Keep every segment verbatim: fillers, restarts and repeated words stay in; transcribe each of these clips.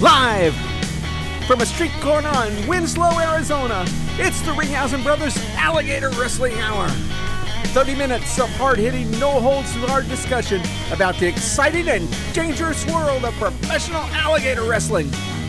Live from a street corner on Winslow, Arizona, it's the Ringhausen Brothers Alligator Wrestling Hour. thirty minutes of hard-hitting, no-holds-barred discussion about the exciting and dangerous world of professional alligator wrestling.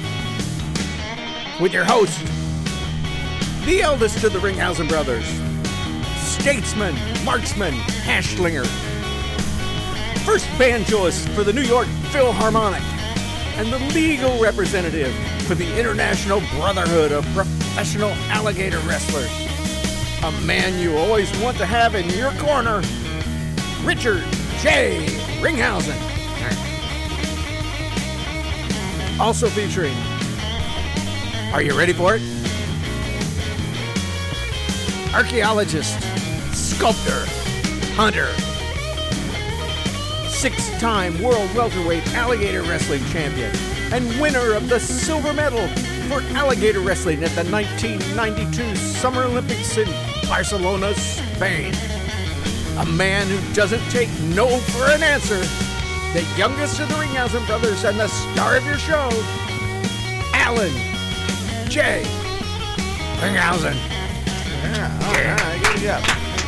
With your host, the eldest of the Ringhausen Brothers, statesman, marksman, hashlinger, first banjoist for the New York Philharmonic, and the legal representative for the International Brotherhood of Professional Alligator Wrestlers. A man you always want to have in your corner, Richard J. Ringhausen. Also featuring, are you ready for it? Archaeologist, sculptor, hunter, six-time world welterweight alligator wrestling champion, and winner of the silver medal for alligator wrestling at the nineteen ninety-two Summer Olympics in Barcelona, Spain. A man who doesn't take no for an answer. The youngest of the Ringhausen Brothers and the star of your show, Alan J. Ringhausen. Yeah, all yeah. right, good job.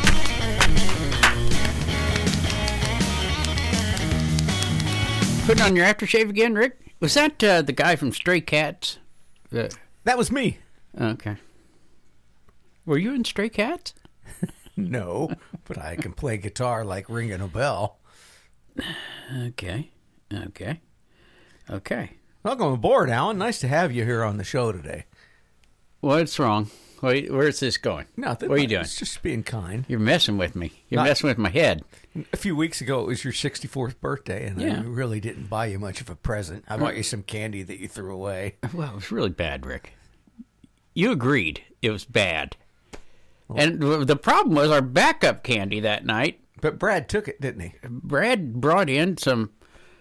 Putting on your aftershave again, Rick? Was that uh, the guy from Stray Cats? Uh, that was me. Okay. Were you in Stray Cats? No, but I can play guitar like ringing a bell. Okay. Okay. Okay. Welcome aboard, Alan. Nice to have you here on the show today. What's wrong? Where's this going? Nothing. What are you doing? It's just being kind. You're messing with me. You're Not, messing with my head. A few weeks ago, it was your sixty-fourth birthday, and yeah. I really didn't buy you much of a present. I bought you some candy that you threw away. Well, it was really bad, Rick. You agreed it was bad. Well, and the problem was our backup candy that night. But Brad took it, didn't he? Brad brought in some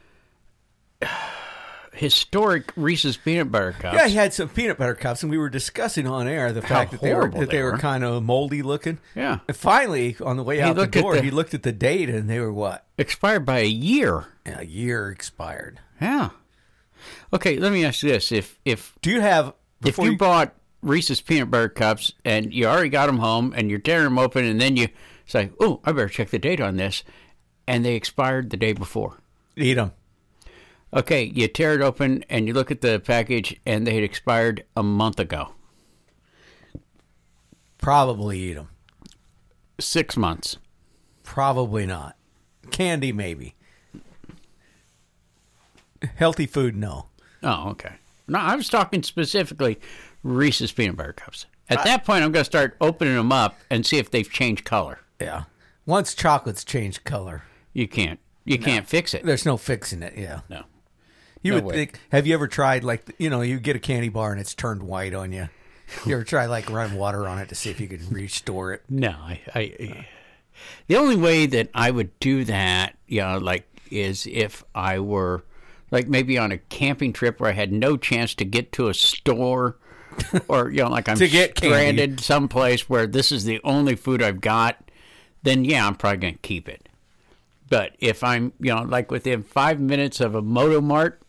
historic Reese's peanut butter cups. Yeah, he had some peanut butter cups, and we were discussing on air the How fact that they were that they they were, were. kind of moldy looking. Yeah. And finally, on the way He out the looked at door, the- he looked at the date, and they were what? Expired by a year. A year expired. Yeah. Okay, let me ask you this: if if Do you have if you, you bought Reese's peanut butter cups and you already got them home and you're tearing them open and then you say, "Oh, I better check the date on this," and they expired the day before. eat them? Okay, you tear it open and you look at the package and they had expired a month ago. Probably eat them. Six months. Probably not. Candy, maybe. Healthy food, no. Oh, okay. No, I was talking specifically Reese's peanut butter cups. At I, that point, I'm going to start opening them up and see if they've changed color. Yeah. Once chocolates change color, you can't. You no. can't fix it. There's no fixing it. Yeah. No. You no would way. think. Have you ever tried like you know you get a candy bar and it's turned white on you? You ever try like run water on it to see if you could restore it? No. I. I, I the only way that I would do that, you know, like, is if I were. Like maybe on a camping trip where I had no chance to get to a store or, you know, like I'm to get stranded candy. someplace where this is the only food I've got, then, yeah, I'm probably going to keep it. But if I'm, you know, like within five minutes of a Moto Mart,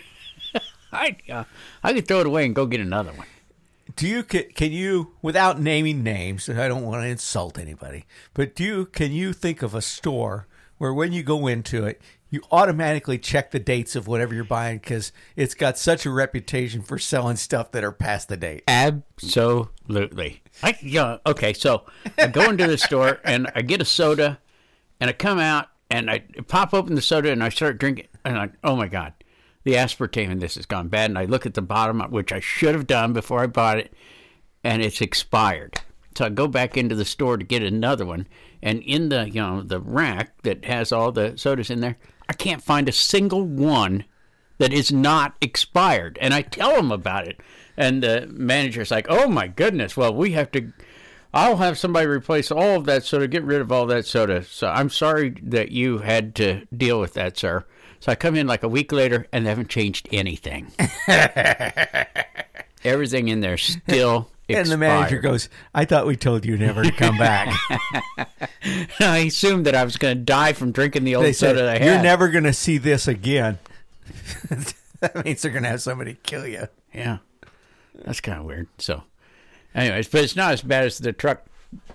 I, uh, I could throw it away and go get another one. Do you, can you, without naming names, I don't want to insult anybody, but do you, can you think of a store where when you go into it, you automatically check the dates of whatever you're buying because it's got such a reputation for selling stuff that are past the date? Absolutely. I, you know, okay, so I go into the store and I get a soda and I come out and I pop open the soda and I start drinking and I, oh my God, the aspartame in this has gone bad. And I look at the bottom, which I should have done before I bought it, and it's expired. So I go back into the store to get another one, and in the you know the rack that has all the sodas in there, I can't find a single one that is not expired. And I tell them about it, and the manager's like, "Oh my goodness! Well, we have to. I'll have somebody replace all of that soda, get rid of all that soda. So I'm sorry that you had to deal with that, sir." So I come in like a week later, and they haven't changed anything. Everything in there still. Expired. And the manager goes, "I thought we told you never to come back." I assumed that I was going to die from drinking the old they soda said, that I had. "You're never going to see this again." That means they're going to have somebody kill you. Yeah. That's kind of weird. So, anyways, but it's not as bad as the truck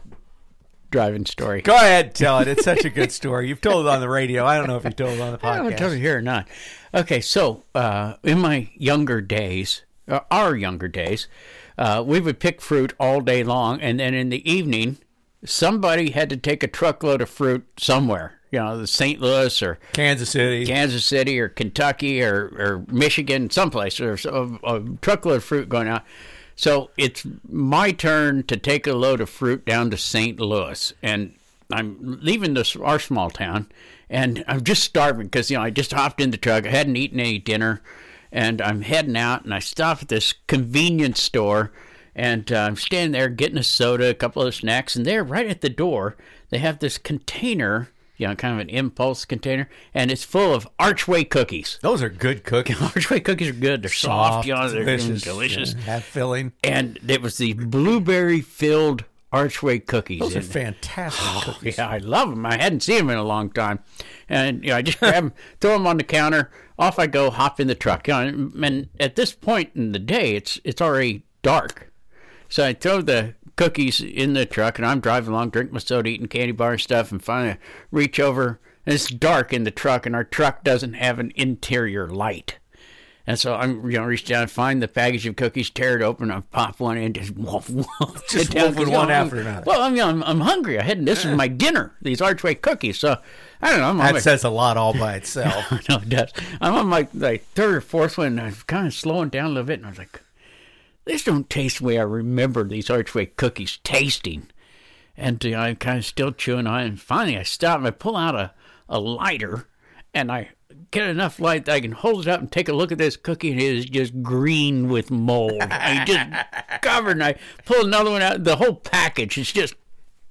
driving story. Go ahead, tell it. It's such a good story. You've told it on the radio. I don't know if you told it on the podcast. I don't know if here or not. Okay, so uh, in my younger days, uh, our younger days, uh, we would pick fruit all day long, and then in the evening, somebody had to take a truckload of fruit somewhere. You know, the Saint Louis or Kansas City, Kansas City or Kentucky or, or Michigan, someplace. There's a, a truckload of fruit going out. So it's my turn to take a load of fruit down to Saint Louis. And I'm leaving this our small town, and I'm just starving because, you know, I just hopped in the truck. I hadn't eaten any dinner, and I'm heading out, and I stop at this convenience store, and uh, I'm standing there getting a soda, a couple of snacks, and there, right at the door, they have this container, you know, kind of an impulse container, and it's full of Archway cookies. Those are good cookies. Archway cookies are good. They're soft, soft you know, they're delicious. delicious. Yeah, have filling. And it was the blueberry-filled Archway cookies. Those are fantastic oh, cookies. Yeah, I love them. I hadn't seen them in a long time. And, you know, I just grab them, throw them on the counter, off I go, hop in the truck. You know, and at this point in the day, it's it's already dark. So I throw the cookies in the truck, and I'm driving along, drinking my soda, eating candy bar and stuff, and finally I reach over, and it's dark in the truck, and our truck doesn't have an interior light. And so I'm, you know, reach down and find the package of cookies, tear it open, and pop one in, just wolf, wolf, just down, wolfing one after another. Well, I'm, you know, I'm, I'm hungry. I had this is my dinner, these Archway cookies. So I don't know. I'm that my, says a lot all by itself. no, it does. I'm on my like third or fourth one, and I'm kind of slowing down a little bit, and I was like, these don't taste the way I remember these Archway cookies tasting. And uh, I'm kind of still chewing on it. And finally I stop and I pull out a, a lighter, and I get enough light that I can hold it up and take a look at this cookie, and it is just green with mold. I just covered, and I pull another one out. The whole package is just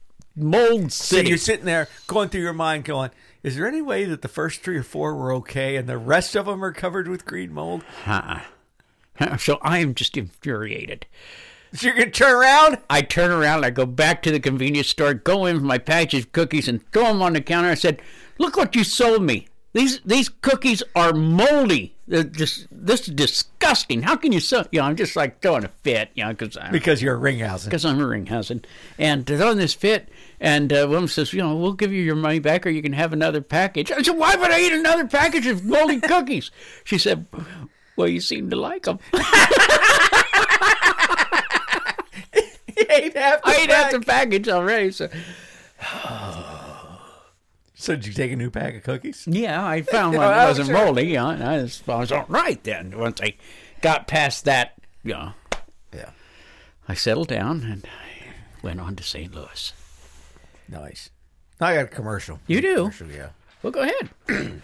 mold city. So you're sitting there going through your mind going, is there any way that the first three or four were okay and the rest of them are covered with green mold? Uh-uh. So I am just infuriated. So you're going to turn around? I turn around, I go back to the convenience store, go in with my package of cookies, and throw them on the counter. I said, look what you sold me. These these cookies are moldy. They're just, this is disgusting. How can you sell? You know, I'm just like throwing a fit, you know, cause I'm, because you're a Ringhausen. Because I'm a Ringhausen. And throwing this fit, and uh, woman says, you know, we'll give you your money back or you can have another package. I said, why would I eat another package of moldy cookies? She said, well, you seem to like them. You ate half the I ate half pack. the package already. So. So did you take a new pack of cookies? Yeah, I found one Oh, that wasn't sure. moldy. You know, and I was, I was all right then. Once I got past that, you know, Yeah. I settled down and I went on to Saint Louis. Nice. I got a commercial. You do? Commercial, yeah. Well, go ahead.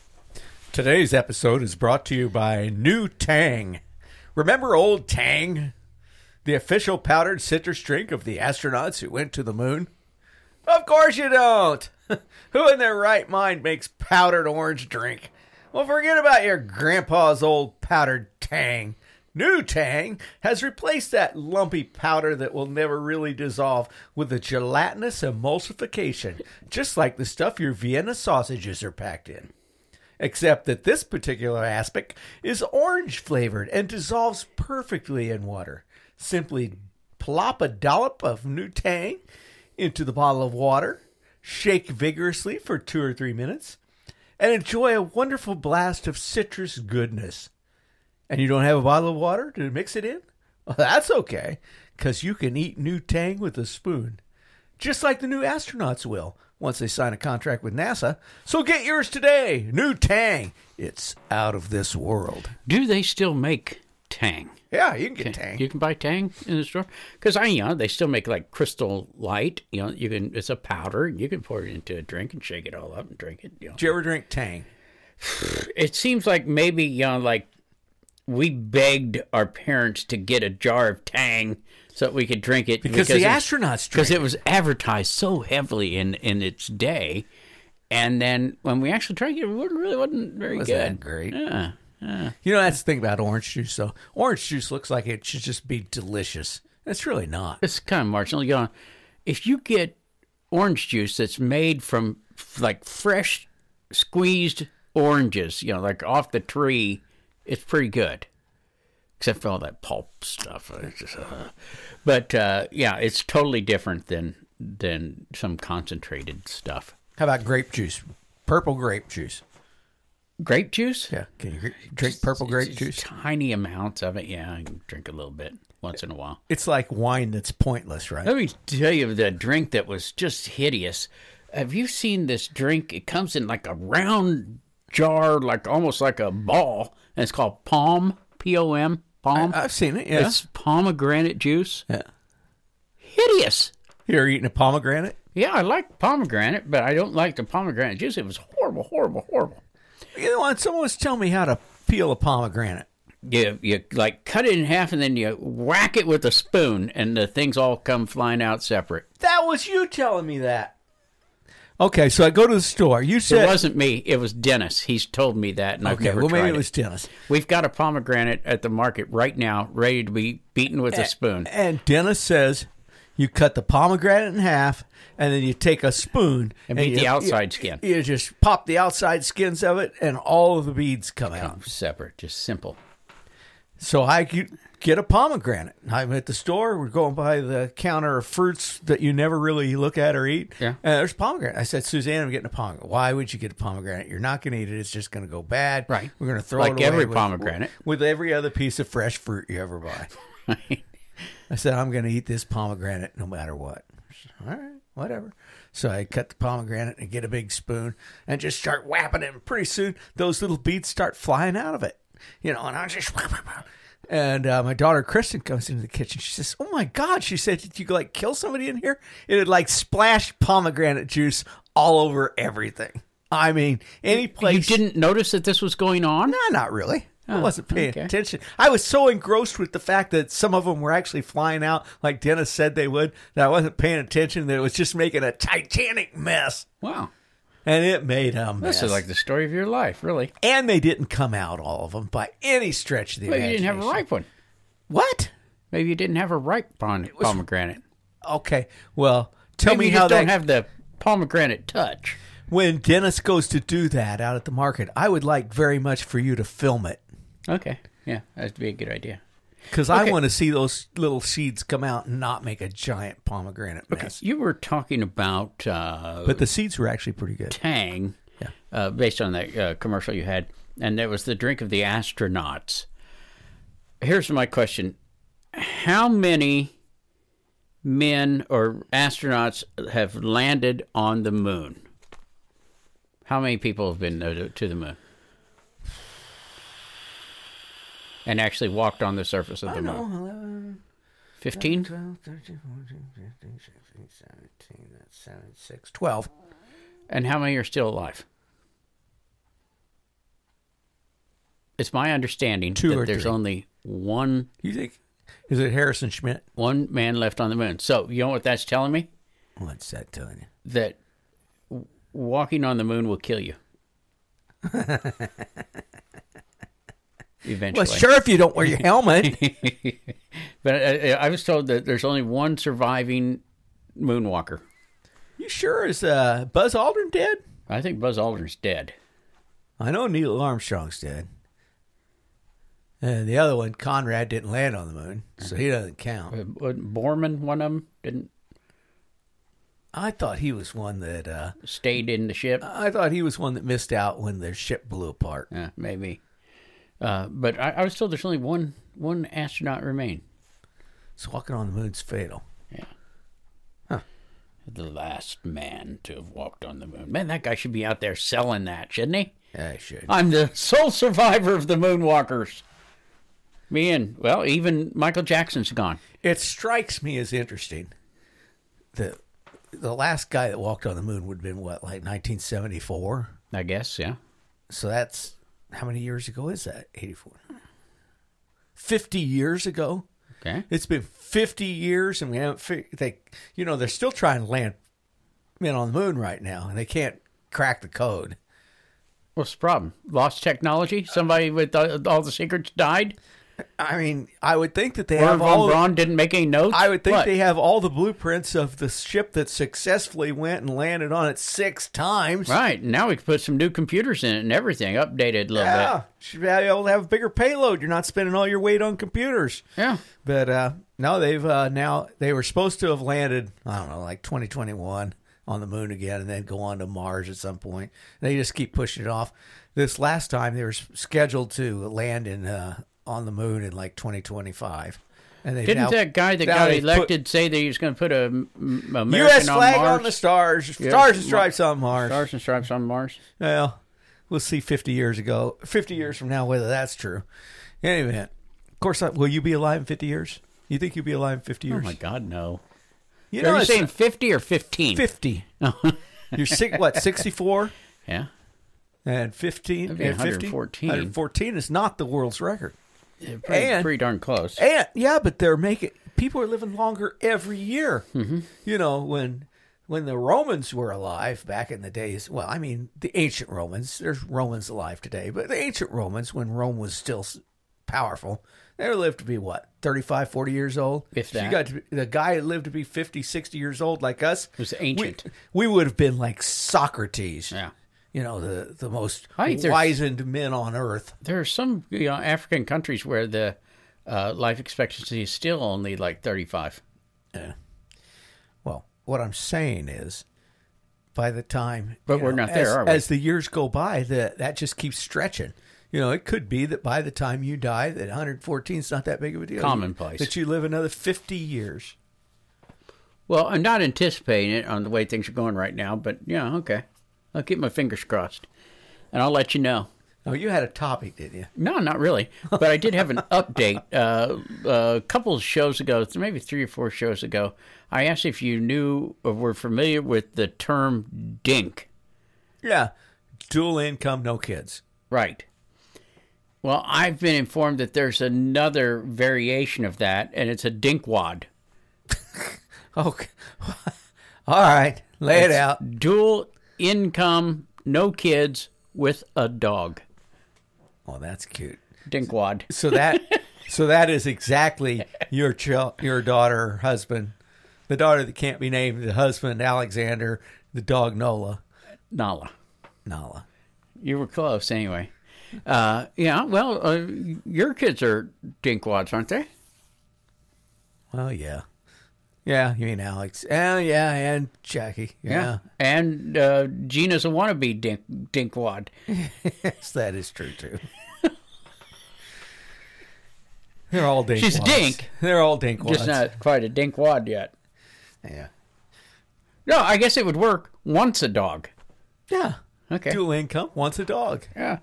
Today's episode is brought to you by New Tang. Remember Old Tang? The official powdered citrus drink of the astronauts who went to the moon? Of course you don't. Who in their right mind makes powdered orange drink? Well, forget about your grandpa's old powdered Tang. New Tang has replaced that lumpy powder that will never really dissolve with a gelatinous emulsification, just like the stuff your Vienna sausages are packed in. Except that this particular aspect is orange flavored and dissolves perfectly in water. Simply plop a dollop of New Tang into the bottle of water, shake vigorously for two or three minutes, and enjoy a wonderful blast of citrus goodness. And you don't have a bottle of water to mix it in? Well, that's okay, because you can eat New Tang with a spoon, just like the new astronauts will once they sign a contract with NASA. So get yours today. New Tang. It's out of this world. Do they still make Tang? Yeah, you can get Tang. You can buy Tang in the store? Because I, you know, they still make like Crystal Light. You know, you can. It's a powder. You can pour it into a drink and shake it all up and drink it. You know. Did you ever drink Tang? It seems like maybe, you know, like we begged our parents to get a jar of Tang so that we could drink it. Because, because the astronauts drink Because it was advertised so heavily in, in its day. And then when we actually drank it, it really wasn't very Wasn't good. that great? Yeah. Yeah. You know, that's the thing about orange juice, though. Orange juice looks like it should just be delicious. It's really not. It's kind of marginal. You know, if you get orange juice that's made from like fresh squeezed oranges, you know, like off the tree it's pretty good. Except for all that pulp stuff. It's just, uh, but, uh, yeah, it's totally different than than some concentrated stuff. How about grape juice? Purple grape juice. Grape juice? Yeah. Can you drink purple grape Just juice? Tiny amounts of it. Yeah, I can drink a little bit once in a while. It's like wine that's pointless, right? Let me tell you the drink that was just hideous. Have you seen this drink? It comes in like a round jar, like almost like a ball, and it's called Palm, P O M, Palm. I, I've seen it, yeah. It's pomegranate juice. Yeah. Hideous. You're eating a pomegranate? Yeah, I like pomegranate, but I don't like the pomegranate juice. It was horrible, horrible, horrible. You know what? Someone was telling me how to peel a pomegranate. You, you like cut it in half and then you whack it with a spoon and the things all come flying out separate. That was you telling me that. Okay, so I go to the store. You said It wasn't me. It was Dennis. He's told me that, and I've okay, never well, tried maybe it. it was Dennis. We've got a pomegranate at the market right now, ready to be beaten with a spoon. And Dennis says you cut the pomegranate in half, and then you take a spoon And beat you, the outside you, skin. You just pop the outside skins of it, and all of the beads come out. Separate, just simple. So I get a pomegranate. I'm at the store. We're going by the counter of fruits that you never really look at or eat. Yeah. And there's pomegranate. I said, Suzanne, I'm getting a pomegranate. Why would you get a pomegranate? You're not going to eat it. It's just going to go bad. Right. We're going to throw Like it away. every with, pomegranate. With every other piece of fresh fruit you ever buy. Right. I said, I'm going to eat this pomegranate no matter what. Said, all right, whatever. So I cut the pomegranate and get a big spoon and just start whapping it. And pretty soon, those little beads start flying out of it. You know, and I just... And uh, my daughter, Kristen, comes into the kitchen. She says, oh, my God. She said, did you, like, kill somebody in here? It had, like, splashed pomegranate juice all over everything. I mean, any place... You didn't notice that this was going on? No, not really. I Oh, wasn't paying okay. attention. I was so engrossed with the fact that some of them were actually flying out like Dennis said they would that I wasn't paying attention, that it was just making a titanic mess. Wow. And it made a mess. This is like the story of your life, really. And they didn't come out, all of them, by any stretch of the Maybe you imagination. didn't have a ripe one. What? Maybe you didn't have a ripe pom- pomegranate. Okay, well, tell Maybe me you how just don't that... have the pomegranate touch. When Dennis goes to do that out at the market, I would like very much for you to film it. Okay. Yeah, that'd be a good idea. Because I Okay. want to see those little seeds come out and not make a giant pomegranate mess. You were talking about uh, But the seeds were actually pretty good. Tang, Yeah. uh, based on that uh, commercial you had, and that was the drink of the astronauts. Here's my question. How many men or astronauts have landed on the moon? How many people have been uh, to the moon? And actually walked on the surface of the moon? fifteen? twelve, thirteen, fourteen, fifteen, sixteen, seventeen, that's seven, six, twelve. And how many are still alive? It's my understanding Two that or there's three. only one You think? Is it Harrison Schmidt? one man left on the moon. So, you know what that's telling me? What's that telling you? That w- walking on the moon will kill you. Eventually. Well, sure, if you don't wear your helmet. But I, I was told that there's only one surviving moonwalker. You sure is uh, Buzz Aldrin dead? I think Buzz Aldrin's dead. I know Neil Armstrong's dead. And the other one, Conrad, didn't land on the moon, so he doesn't count. Uh, wasn't Borman, one of them, didn't I thought he was one that uh, stayed in the ship. I thought he was one that missed out when their ship blew apart. Yeah, maybe. Uh, but I, I was told there's only one one astronaut remain. So walking on the moon's fatal. Yeah. Huh. The last man to have walked on the moon. Man, that guy should be out there selling that, shouldn't he? Yeah, I should. I'm the sole survivor of the moonwalkers. Me and, well, even Michael Jackson's gone. It strikes me as interesting that the last guy that walked on the moon would have been, what, like nineteen seventy-four? I guess, yeah. So that's, how many years ago is that? eighty-four. fifty years ago? Okay. It's been fifty years, and we haven't figured, they, you know, they're still trying to land men on the moon right now, and they can't crack the code. What's the problem? Lost technology? Somebody with the, all the secrets died? I mean, I would think that they Or have Von all. Braun didn't make any notes? I would think What? they have all the blueprints of the ship that successfully went and landed on it six times. Right. Now we can put some new computers in it and everything, updated a little Yeah, should be able to have a bigger payload. You're not spending all your weight on computers. bit. Yeah. But uh, no, they've uh, now they were supposed to have landed. I don't know, like twenty twenty-one on the moon again, and then go on to Mars at some point. They just keep pushing it off. This last time they were s- scheduled to land in uh, on the moon in like twenty twenty-five. And they Didn't now, that guy that now got they've elected say that he was going to put a, m- American put U S flag on Mars? on the stars, Yeah. stars and stripes on Mars. Stars and Stripes on Mars. Well, we'll see fifty years ago, fifty years from now, whether that's true. In any event, of course, uh, will you be alive in fifty years? You think you'll be alive in fifty Oh years? my God, no. You Are you it's saying fifty or fifteen? fifty. You're six, what, sixty-four? Yeah. And fifteen? That'd be and fifty? one hundred fourteen. one hundred fourteen is not the world's record. Yeah, pretty, And- pretty darn close. And yeah, but they're making people are living longer every year. Mm-hmm. You know, when when the Romans were alive back in the days, well, I mean, the ancient Romans, there's Romans alive today, but the ancient Romans, when Rome was still s- powerful, they lived to be what, thirty-five, forty years old? If So you that. got to be, the guy that lived to be fifty, sixty years old like us. Was ancient. We, we would have been like Socrates. Yeah. You know, the, the most I think there's- wizened men on earth. There are some you know, African countries where the uh, life expectancy is still only like thirty-five. Yeah. Well, what I'm saying is, by the time, But you we're know, not there, as, are we? as the years go by, that that just keeps stretching. You know, it could be that by the time you die, that one hundred fourteen is not that big of a deal. Commonplace. That you live another fifty years. Well, I'm not anticipating it on the way things are going right now, but yeah, okay. I'll keep my fingers crossed. And I'll let you know. Oh, you had a topic, didn't you? No, not really. But I did have an update. Uh, a couple of shows ago, maybe three or four shows ago, I asked if you knew or were familiar with the term DINK. Yeah. Dual income, no kids. Right. Well, I've been informed that there's another variation of that, and it's a dinkwad. Okay. All right. Lay it out. Dual income, no kids, with a dog. Oh, that's cute. Dinkwad. So that, so that is exactly your child, your daughter, husband, the daughter that can't be named, the husband Alexander, the dog Nola, Nala. Nala. You were close anyway. Uh, yeah, well, uh, your kids are dinkwads, aren't they? Well, yeah, yeah. You mean Alex? Oh, yeah, and Jackie. Yeah, And uh, Gina's a wannabe dink, dinkwad. yes, that is true too. They're all dink. She's a dink. They're all dink. Just not quite a dinkwad yet. Yeah. No, I guess it would work once a dog. Yeah. Okay. Dual income, wants a dog. Yeah.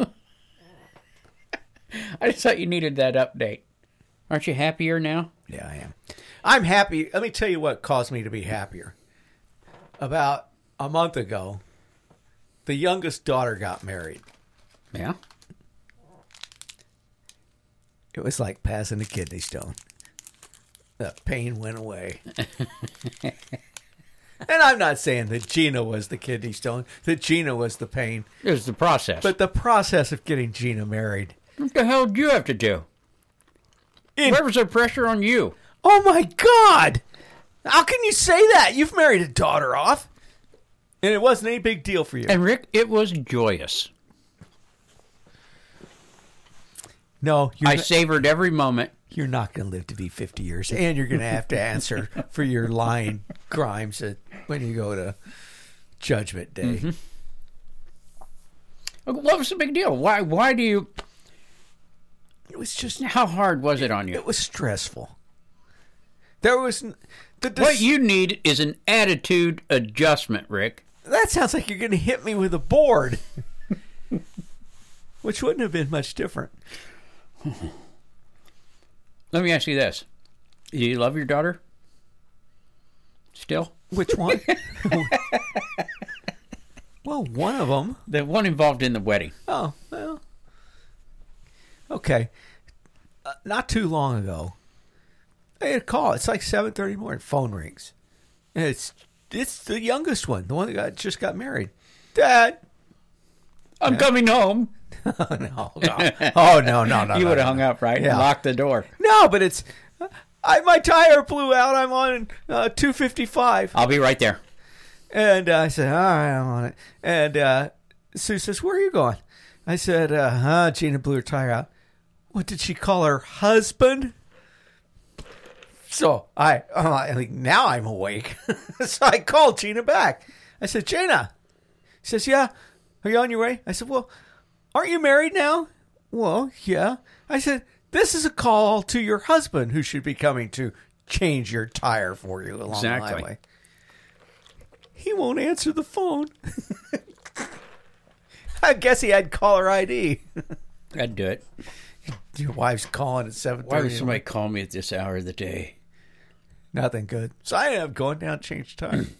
I just thought you needed that update. Aren't you happier now? Yeah, I am. I'm happy. Let me tell you what caused me to be happier. About a month ago, the youngest daughter got married. Yeah. It was like passing a kidney stone. The pain went away. And I'm not saying that Gina was the kidney stone, that Gina was the pain, It was the process. but the process of getting Gina married. what the hell did you have to do? In- Where was the pressure on you? Oh my God! How can you say that? You've married a daughter off. And it wasn't any big deal for you. And Rick, it was joyous. No, you're I not, savored every moment. you're not going to live to be fifty years. And you're going to have to answer for your lying crimes at, when you go to Judgment Day. Mm-hmm. What was the big deal? Why? Why do you? It was just, How hard was it on you? it was stressful. There was, n- the, the, What you need is an attitude adjustment, Rick. that sounds like you're going to hit me with a board. Which wouldn't have been much different. Let me ask you this: do you love your daughter? Still, Which one? Well, one of them. the one involved in the wedding. Oh, well. Okay. Uh, not too long ago, I had a call. It's like seven thirty in the morning. Phone rings. And it's it's the youngest one, the one that got, just got married. Dad, I'm coming home. oh, no, no. Oh, no, no, no. You no, would have no, hung no. up, right? Yeah. And locked the door. No, but it's... I My tire blew out. I'm on uh, two fifty-five. I'll be right there. And uh, I said, all right, I'm on it. And uh, Sue says, where are you going? I said, uh, huh, Gina blew her tire out. What, did she call her husband? So I, I'm like, now I'm awake. So I called Gina back. I said, Gina. She says, yeah. Are you on your way? I said, well, aren't you married now? Well, yeah. I said, this is a call to your husband who should be coming to change your tire for you along Exactly. the highway. He won't answer the phone. I guess he had caller I D. I'd do it. Your wife's calling at seven thirty. Why would somebody call me at this hour of the day? Nothing good. So I ended up going down to change the tire.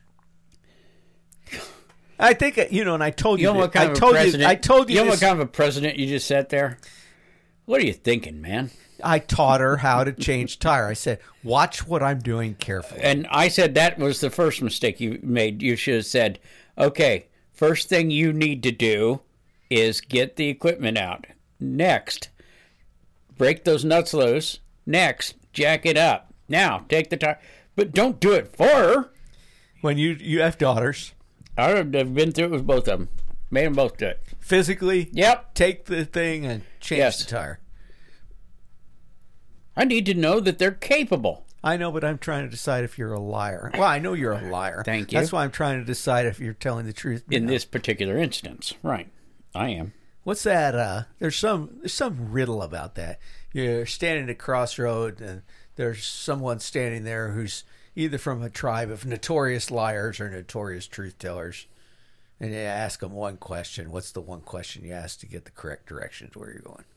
I think, you know, and I told you, You know what kind I of told a president? you, I told you, You know this, what kind of a president you just sat there? What are you thinking, man? I taught her how to change tire. I said, watch what I'm doing carefully. And I said that was the first mistake you made. You should have said, okay, first thing you need to do is get the equipment out. Next, break those nuts loose. Next, jack it up. Now, take the tire. But don't do it for her. When you, you have daughters, I've been through it with both of them. Made them both do it. physically, Yep. take the thing and change Yes. the tire. I need to know that they're capable. I know, but I'm trying to decide if you're a liar. Well, I know you're a liar. Thank you. That's why I'm trying to decide if you're telling the truth. In You know. this particular instance. Right. I am. What's that? Uh, there's some there's some riddle about that. You're standing at a crossroad, and there's someone standing there who's either from a tribe of notorious liars or notorious truth tellers, and you ask them one question. What's the one question you ask to get the correct direction to where you're going?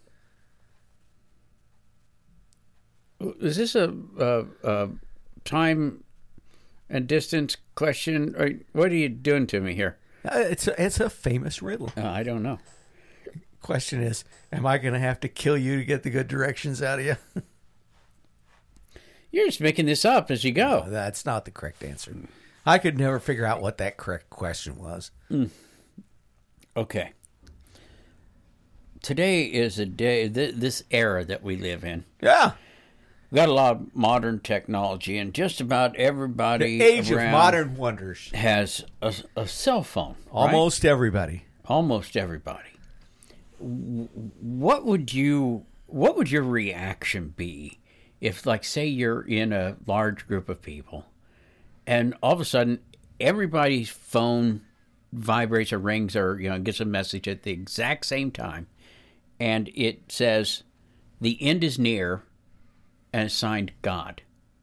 Is this a, a, a time and distance question? Or what are you doing to me here? Uh, it's a, it's a famous riddle. Uh, I don't know. Question is, am I going to have to kill you to get the good directions out of you? You're just making this up as you go. That's not the correct answer. I could never figure out what that correct question was. Mm. Okay. Today is a day, th- this era that we live in. Yeah. We've got a lot of modern technology, and just about everybody The age of around modern wonders. has a, a cell phone. right? Almost everybody. Almost everybody. What would you? What would your reaction be if, like, say you're in a large group of people, and all of a sudden everybody's phone vibrates or rings or you know gets a message at the exact same time, and it says, "The end is near," and it's signed God.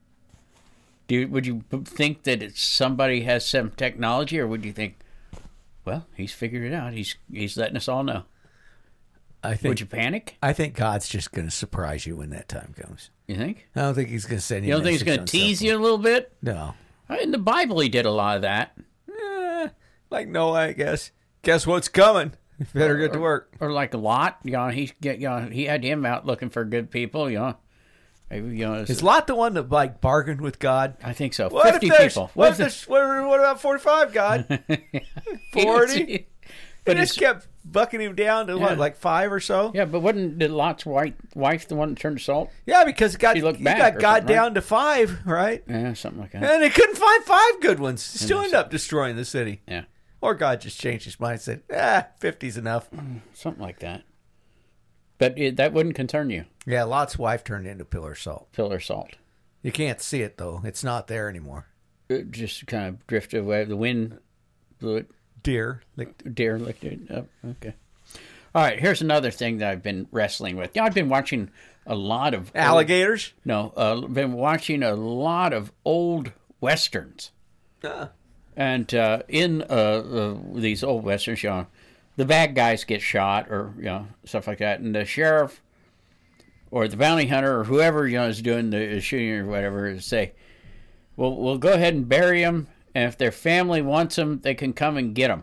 Do you, would you think that it's somebody has some technology, or would you think, well, he's figured it out. He's he's letting us all know. I think. Would you panic? I think God's just going to surprise you when that time comes. You think? I don't think He's going to send you. You don't think he's going to tease you a little bit? No. In the Bible, he did a lot of that. Eh, like Noah, I guess. Guess what's coming? You better get to work. Or like Lot, you know, he get you know, he had him out looking for good people, you know. Maybe, you know, Is Lot the one that like bargained with God? I think so. What Fifty if there's, people. What, What if if there's, what, what about forty-five, God? forty? But He just it's, kept bucking him down to Yeah. what, like five or so? yeah, but wasn't did Lot's wife, wife the one that turned to salt? Yeah, because it got, She looked he back got or God something, right? down to five, right? Yeah, something like that. And they couldn't find five good ones. Still Yes. ended up destroying the city. Yeah, Or God just changed his mind and said, ah, fifty's enough. something like that. But it, that wouldn't concern you, Yeah, Lot's wife turned into pillar of salt. pillar salt. You can't see it, though. It's not there anymore. It just kind of drifted away. The wind blew it. Deer. Like, Deer licked it up. Okay. All right. Here's another thing that I've been wrestling with. Yeah, I've been watching a lot of old- alligators? no, uh, been watching a lot of old westerns, Uh, and uh, in uh, uh, these old westerns, you know, the bad guys get shot or you know stuff like that, and the sheriff or the bounty hunter or whoever you know is doing the shooting or whatever say, "Well, we'll go ahead and bury them." And if their family wants them, they can come and get them.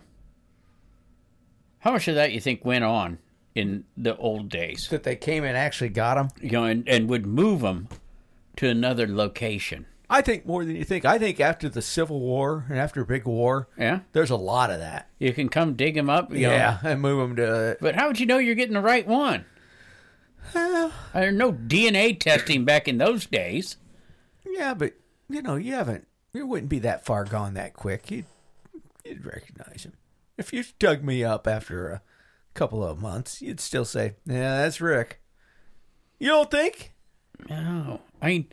How much of that you think went on in the old days? that they came and actually got them? You know, and, and would move them to another location. I think more than you think. I think after the Civil War and after a big war, Yeah. there's a lot of that. You can come dig them up. You Yeah, know. and move them to. But how would you know you're getting the right one? Well, There's no D N A testing back in those days. yeah, but you know, you haven't. You wouldn't be that far gone that quick. You'd, you'd recognize him. If you dug me up after a couple of months, you'd still say, "Yeah, that's Rick." You don't think? No. I mean,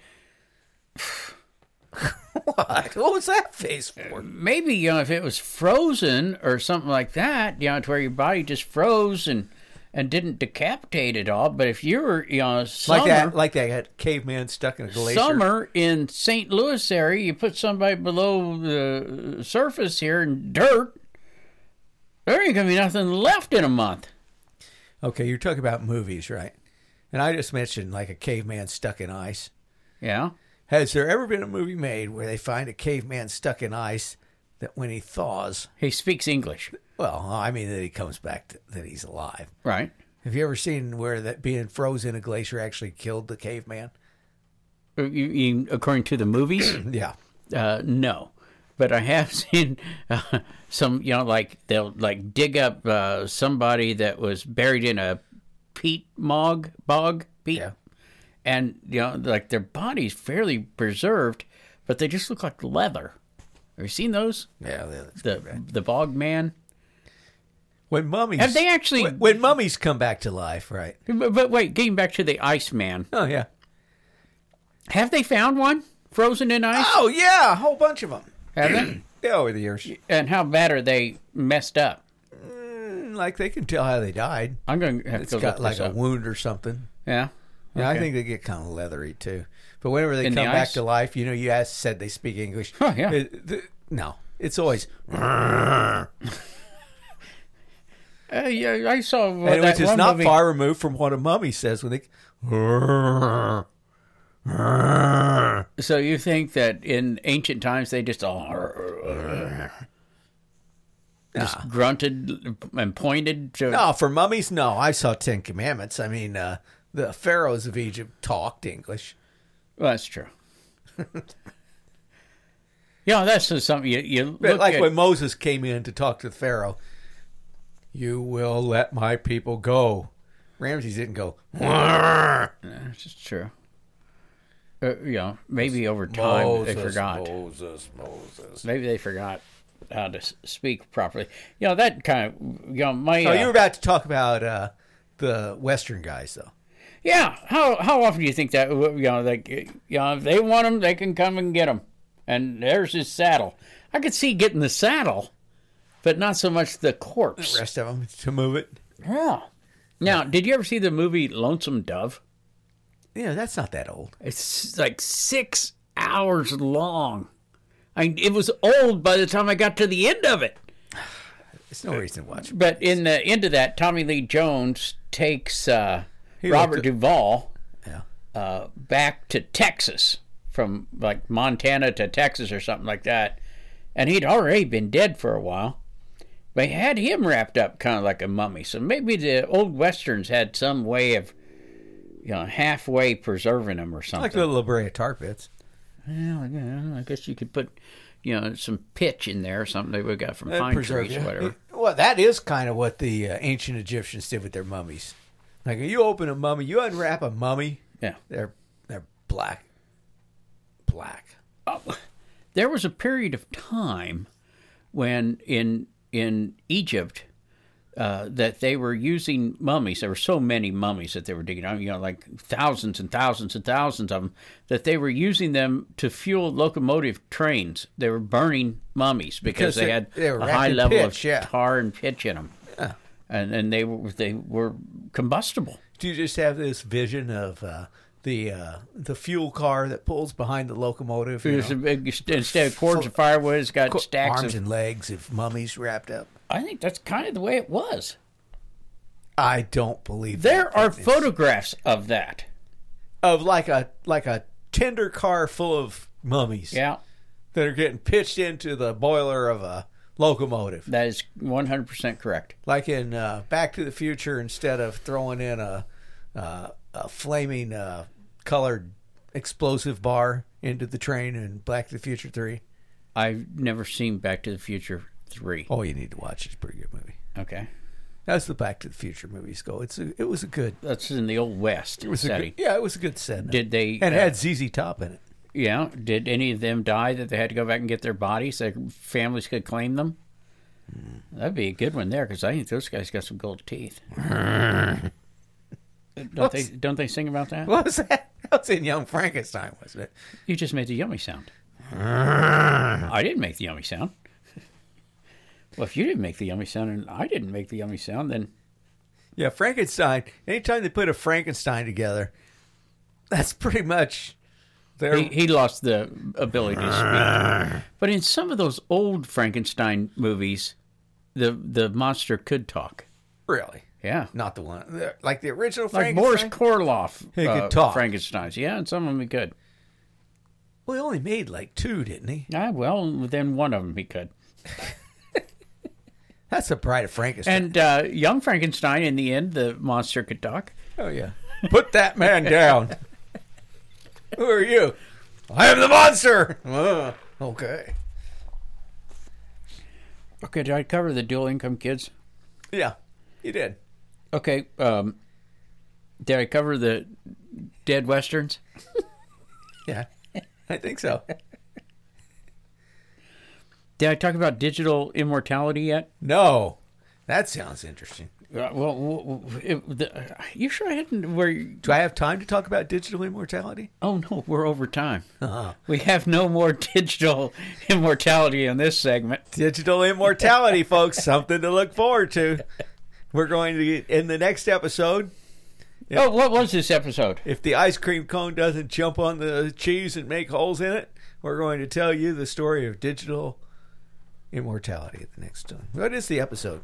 What? What was that face for? maybe, you know, if it was frozen or something like that, you know, to where your body just froze and and didn't decapitate at all. But if you were, you know, summer, Like that, like that caveman stuck in a glacier. summer in Saint Louis area, you put somebody below the surface here in dirt, there ain't going to be nothing left in a month. Okay, you're talking about movies, right? And I just mentioned like a caveman stuck in ice. Yeah. Has there ever been a movie made where they find a caveman stuck in ice that when he thaws, He speaks English. well, I mean that he comes back to, that he's alive? Right. Have you ever seen where that being frozen in a glacier actually killed the caveman? You, you, according to the movies? Yeah. Uh, no, but I have seen uh, some. You know, like they'll like dig up uh, somebody that was buried in a peat mog bog peat, Yeah. and you know, like their body's fairly preserved, but they just look like leather. Have you seen those? Yeah. That's The pretty bad. the bog man. When mummies Have they actually? when, when mummies come back to life, right? But, but wait, getting back to the Iceman, Oh yeah. have they found one frozen in ice? Oh yeah, a whole bunch of them. Have they? Yeah, over the years. And how bad are they messed up? Like they can tell how they died. I'm going to have It's to got look like this a up. wound or something. Yeah. Yeah, I Okay. think they get kind of leathery too. But whenever they In the come back ice? to life, you know, you asked, said they speak English. Oh, yeah. It- the- no, it's always. Uh, yeah, I saw uh, And that which is one not movie. far removed from what a mummy says when they. So you think that in ancient times they just all just grunted and pointed to? No, for mummies, no. I saw Ten Commandments. I mean, uh, the pharaohs of Egypt talked English. Well, that's true. Yeah, that's just something you, you But look like at. when Moses came in to talk to the pharaoh, you will let my people go. Ramses didn't go. That's just true. Uh, you know, maybe over time they forgot. Moses, Moses. Maybe they forgot how to s- speak properly. You know, that kind of, you know, my. Oh, uh, you were about to talk about uh, the Western guys, though. Yeah, how how often do you think that, you know, like, you know, if they want him, they can come and get him. And there's his saddle. I could see getting the saddle, but not so much the corpse. The rest of them to move it. Yeah. Now, did you ever see the movie Lonesome Dove? Yeah, that's not that old. It's like six hours long. I mean, it was old by the time I got to the end of it. There's no reason to watch. But in the end of that, Tommy Lee Jones takes uh, He Robert looked at- Duvall Yeah. uh, back to Texas, from like Montana to Texas or something like that. And he'd already been dead for a while. They had him wrapped up kind of like a mummy. So maybe the old Westerns had some way of, you know, halfway preserving him or something. Like the La Brea tar pits. Well, yeah, I guess you could put, you know, some pitch in there or something they would have got from That'd pine preserve trees you. or whatever. Well, that is kind of what the uh, ancient Egyptians did with their mummies. Like, if you open a mummy, you unwrap a mummy, Yeah. they're they're black. Black. Oh, there was a period of time when in in Egypt uh, that they were using mummies. There were so many mummies that they were digging out, you know, like thousands and thousands and thousands of them, that they were using them to fuel locomotive trains. They were burning mummies because, Because they they- had they were a wrapped high in level pitch, of yeah. tar and pitch in them. Yeah. And, and they were they were combustible. Do you just have this vision of uh, the uh, the fuel car that pulls behind the locomotive? you There's know? a big, instead of cords of firewood, it's got Co- stacks arms of. and legs of mummies wrapped up. I think that's kind of the way it was. I don't believe There that. are It's- photographs of that. of like a like a tender car full of mummies Yeah, that are getting pitched into the boiler of a locomotive. that is one hundred percent correct. Like in uh, Back to the Future, instead of throwing in a uh, a flaming uh, colored explosive bar into the train in Back to the Future three? I've never seen Back to the Future three. Oh, you need to watch it. It's a pretty good movie. Okay. That's the Back to the Future movies go. It's a, it was a good. That's in the Old West It was a setting. good, yeah, it was a good set. Did they... And it uh, had Z Z Top in it. Yeah. Did any of them die that they had to go back and get their bodies so their families could claim them? Mm. That'd be a good one there, because I think those guys got some gold teeth. don't What's- they? Don't they sing about that? What was that? That was in Young Frankenstein, wasn't it? You just made the yummy sound. I didn't make the yummy sound. Well, if you didn't make the yummy sound and I didn't make the yummy sound, then Yeah, Frankenstein. Anytime they put a Frankenstein together, that's pretty much their. he, he lost the ability to speak. But in some of those old Frankenstein movies, the the monster could talk. Really? Yeah. Not the one. the- Like the original Like Boris Frankenstein? Karloff. He could uh, talk. Frankensteins. Yeah, and some of them he could. Well, he only made like two, didn't he? Ah, well, then one of them he could. That's the Bride of Frankenstein. And uh, young Frankenstein, in the end, the monster could talk. Oh, yeah. Put that man down. Who are you? I am the monster. Uh, okay. Okay, did I cover the dual income kids? Yeah, you did. Okay, um, did I cover the dead westerns? Yeah, I think so. Did I talk about digital immortality yet? No, that sounds interesting. Uh, well, w- w- it, the, you sure I hadn't? Where? Do I have time to talk about digital immortality? Oh no, we're over time. Uh-huh. We have no more digital immortality in this segment. Digital immortality, folks. Something to look forward to. We're going to get in the next episode. Yep. Oh, what was this episode? If the ice cream cone doesn't jump on the cheese and make holes in it, we're going to tell you the story of digital immortality at the next time. What is the episode?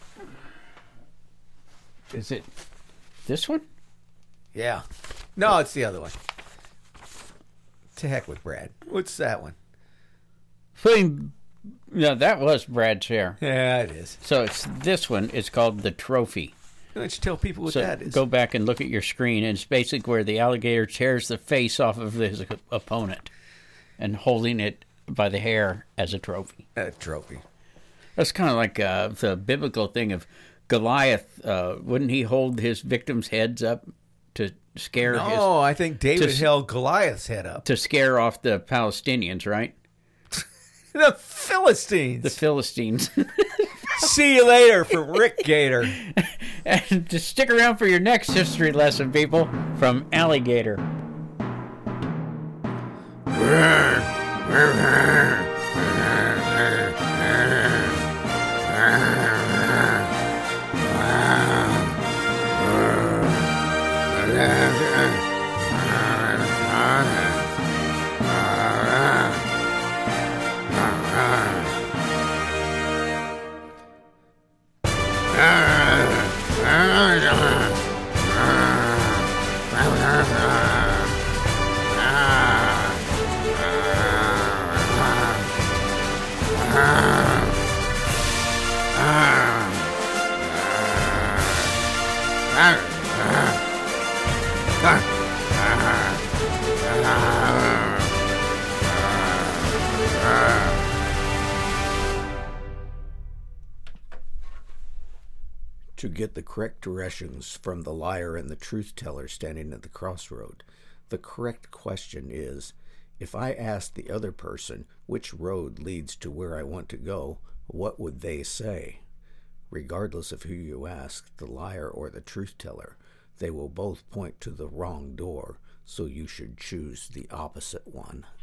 Is it this one? Yeah. No, it's the other one. To heck with Brad. What's that one? Putting, no, that was Brad's share. Yeah, it is. So it's this one. It's called The Trophy. Why don't you tell people what So that is? go back and look at your screen, and it's basically where the alligator tears the face off of his opponent and holding it by the hair as a trophy. A trophy. That's kind of like uh, the biblical thing of Goliath. Uh, wouldn't he hold his victims' heads up to scare his, No, I think David to- held Goliath's head up. to scare off the Palestinians, right? The Philistines. The Philistines. See you later from Rick Gator. And to stick around for your next history lesson, people, from Alligator. To get the correct directions from the liar and the truth teller standing at the crossroad, the correct question is, if I ask the other person which road leads to where I want to go, what would they say? Regardless of who you ask, the liar or the truth teller, they will both point to the wrong door, so you should choose the opposite one.